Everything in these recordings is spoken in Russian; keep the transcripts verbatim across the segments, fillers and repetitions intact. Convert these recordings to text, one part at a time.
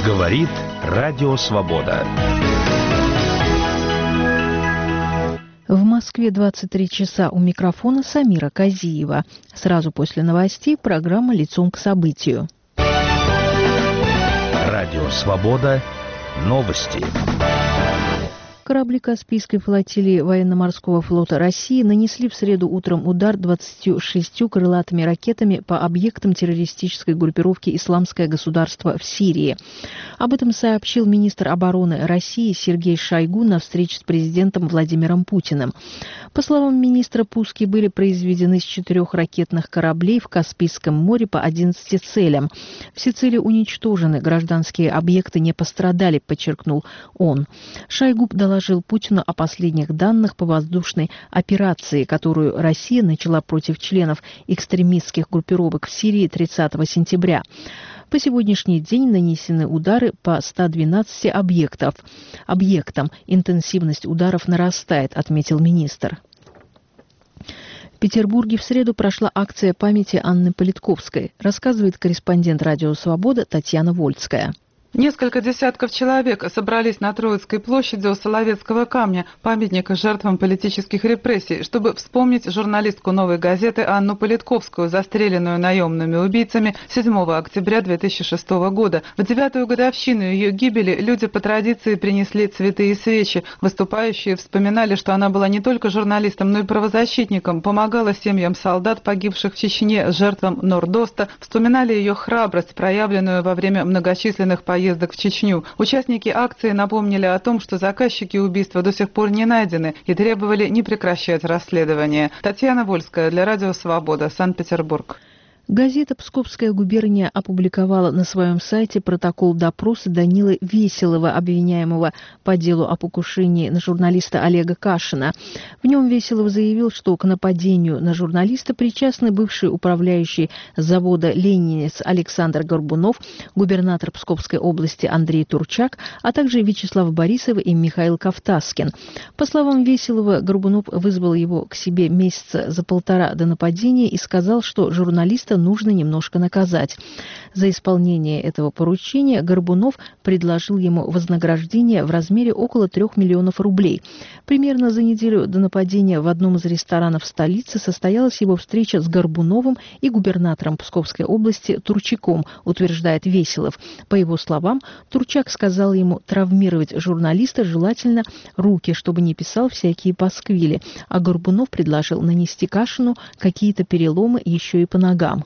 Говорит Радио Свобода. В Москве двадцать три часа, у микрофона Самира Казиева. Сразу после новостей программа «Лицом к событию». Радио Свобода. Новости. Корабли Каспийской флотилии военно-морского флота России нанесли в среду утром удар двадцатью шестью крылатыми ракетами по объектам террористической группировки «Исламское государство» в Сирии. Об этом сообщил министр обороны России Сергей Шойгу на встрече с президентом Владимиром Путиным. По словам министра, пуски были произведены с четырех ракетных кораблей в Каспийском море по одиннадцати целям. Все цели уничтожены, гражданские объекты не пострадали, подчеркнул он. Шойгу доложил Путину о последних данных по воздушной операции, которую Россия начала против членов экстремистских группировок в Сирии тридцатого сентября. По сегодняшний день нанесены удары по ста двенадцати объектов. объектам. Интенсивность ударов нарастает, отметил министр. В Петербурге в среду прошла акция памяти Анны Политковской, рассказывает корреспондент «Радио Свобода» Татьяна Вольская. Несколько десятков человек собрались на Троицкой площади у Соловецкого камня, памятника жертвам политических репрессий, чтобы вспомнить журналистку «Новой газеты» Анну Политковскую, застреленную наемными убийцами седьмого октября две тысячи шестого года. В девятую годовщину ее гибели люди по традиции принесли цветы и свечи. Выступающие вспоминали, что она была не только журналистом, но и правозащитником, помогала семьям солдат, погибших в Чечне, жертвам Нордоста, вспоминали ее храбрость, проявленную во время многочисленных поездок в Чечню. Участники акции напомнили о том, что заказчики убийства до сих пор не найдены и требовали не прекращать расследование. Татьяна Вольская для Радио Свобода, Санкт-Петербург. Газета «Псковская губерния» опубликовала на своем сайте протокол допроса Данилы Веселова, обвиняемого по делу о покушении на журналиста Олега Кашина. В нем Веселов заявил, что к нападению на журналиста причастны бывший управляющий завода «Ленинец» Александр Горбунов, губернатор Псковской области Андрей Турчак, а также Вячеслав Борисов и Михаил Ковтаскин. По словам Веселова, Горбунов вызвал его к себе месяца за полтора до нападения и сказал, что журналиста нужно немножко наказать. За исполнение этого поручения Горбунов предложил ему вознаграждение в размере около трех миллионов рублей. Примерно за неделю до нападения в одном из ресторанов столицы состоялась его встреча с Горбуновым и губернатором Псковской области Турчаком, утверждает Веселов. По его словам, Турчак сказал ему травмировать журналиста желательно руки, чтобы не писал всякие пасквили, а Горбунов предложил нанести Кашину какие-то переломы еще и по ногам.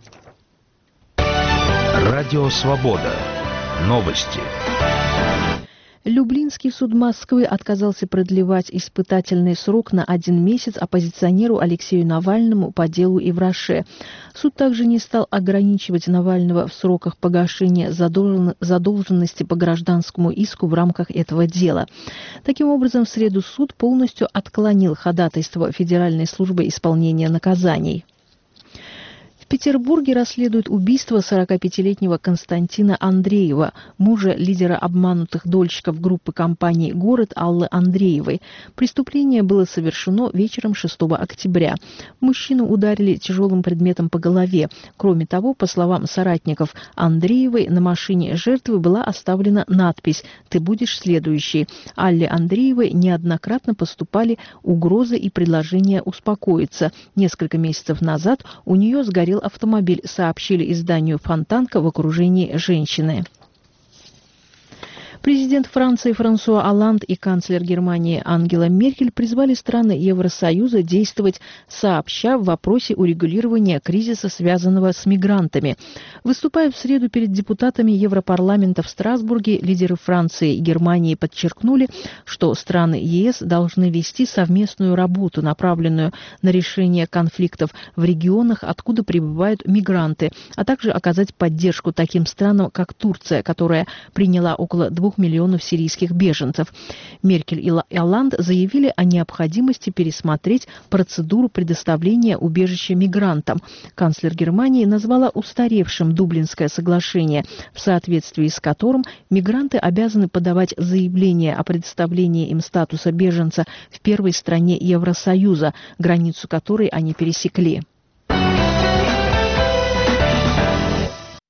Радио Свобода. Новости. Люблинский суд Москвы отказался продлевать испытательный срок на один месяц оппозиционеру Алексею Навальному по делу Ивраше. Суд также не стал ограничивать Навального в сроках погашения задолженности по гражданскому иску в рамках этого дела. Таким образом, в среду суд полностью отклонил ходатайство Федеральной службы исполнения наказаний. В Петербурге расследуют убийство сорокапятилетнего Константина Андреева, мужа лидера обманутых дольщиков группы компаний «Город» Аллы Андреевой. Преступление было совершено вечером шестого октября. Мужчину ударили тяжелым предметом по голове. Кроме того, по словам соратников Андреевой, на машине жертвы была оставлена надпись «Ты будешь следующий». Алле Андреевой неоднократно поступали угрозы и предложения успокоиться. Несколько месяцев назад у нее сгорел автомобиль, сообщили изданию «Фонтанка» в окружении женщины. Президент Франции Франсуа Олланд и канцлер Германии Ангела Меркель призвали страны Евросоюза действовать сообща в вопросе урегулирования кризиса, связанного с мигрантами. Выступая в среду перед депутатами Европарламента в Страсбурге, лидеры Франции и Германии подчеркнули, что страны ЕС должны вести совместную работу, направленную на решение конфликтов в регионах, откуда прибывают мигранты, а также оказать поддержку таким странам, как Турция, которая приняла около двух миллионов сирийских беженцев. Меркель и Олланд заявили о необходимости пересмотреть процедуру предоставления убежища мигрантам. Канцлер Германии назвала устаревшим Дублинское соглашение, в соответствии с которым мигранты обязаны подавать заявление о предоставлении им статуса беженца в первой стране Евросоюза, границу которой они пересекли.